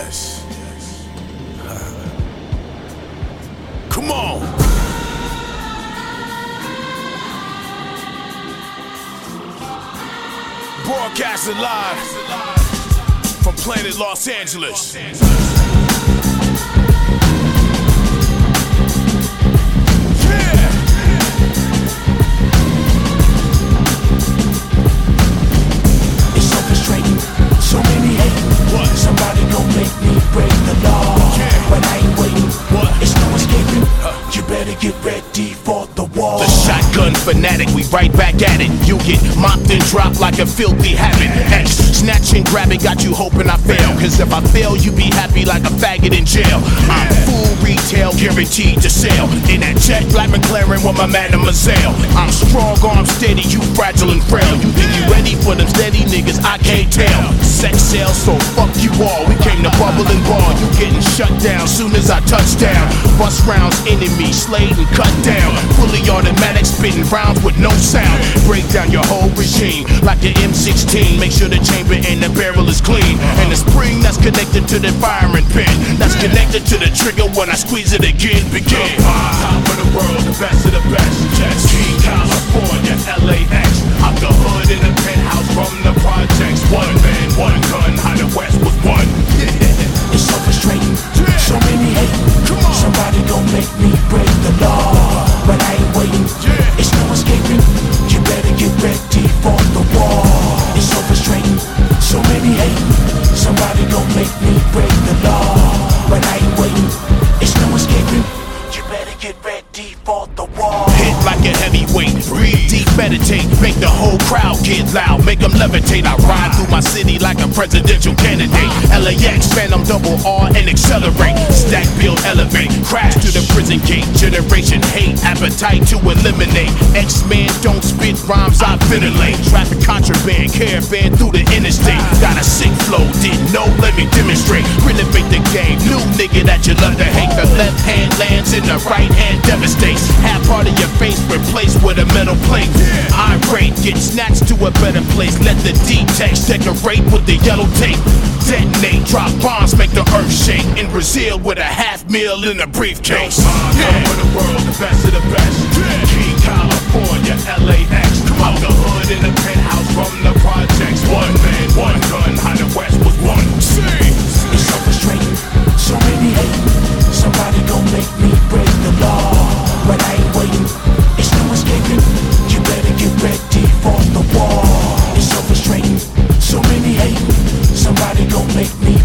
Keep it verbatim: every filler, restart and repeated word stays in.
Yes. Come on. Broadcasting live from planet Los Angeles. So many hating, What? somebody gon' make me break the law. Yeah. But I ain't waiting, What? it's no escaping. Huh. You better get ready for the war. The shotgun fanatic, we right back at it. You get mopped and dropped like a filthy habit. X, snatch and grab it, got you hoping I fail. Cause if I fail, you be happy like a faggot in jail. I'm full retail, guaranteed to sell. In that jet black McLaren with my mademoiselle. I'm strong, arm steady, you fragile and frail. You think you ready for them steady niggas, I can't tell. Sex sells, so fuck you all. We came to bubble and ball. You getting shut down soon as I touch down. Bust rounds, enemy, slayed and cut down. Fully automatic, spitting rounds with no sound. Break down your whole regime like the M sixteen. Make sure the chamber and the barrel is clean. And the spring that's connected to the firing pin, that's connected to the trigger when I squeeze it again. Begin. Top of the world, the best of the best. Just King California, L A X. Out the hood in the penthouse from the projects. One man, one gun, how the West was won. It's so frustrating, Yeah. so many hating. Come on. Somebody gon' make me break the law. But I ain't waiting, Yeah. it's no escaping. You better get ready for the war. It's so frustrating, so many hating. Somebody gon' make me break the law. But I ain't waiting, it's no escaping. You better get ready for the war. Hit like a heavyweight, breathe deep, meditate, make the whole crowd get loud, make them levitate. I ride through my city like a presidential candidate. L A X, Phantom, double R and accelerate. Stack, build, elevate, crash to the prison gate. Generation hate, appetite to eliminate. X-Men don't spit rhymes, I ventilate. Traffic contraband, caravan through the interstate. Got a sick flow, didn't know, let me demonstrate. Renovate the game, new nigga that you love to hate. The left hand lands in the right hand devastates. Half part of your face replaced with a metal plate. Irate, get snatched to a better place. Let the D-text decorate with the yellow tape. Detonate, drop bombs, make the earth shake. In Brazil with a half meal in a briefcase. Yeah. Top of the world, the best of the best. King California, L A X. Out the hood in the penthouse from the projects. One man, one gun, how the West was won. It's so frustrating, so many hating. Somebody gon' make me break the law. But I ain't waiting, it's no escaping. You better get ready for the war. It's so frustrating, so many hating. Somebody gon' make me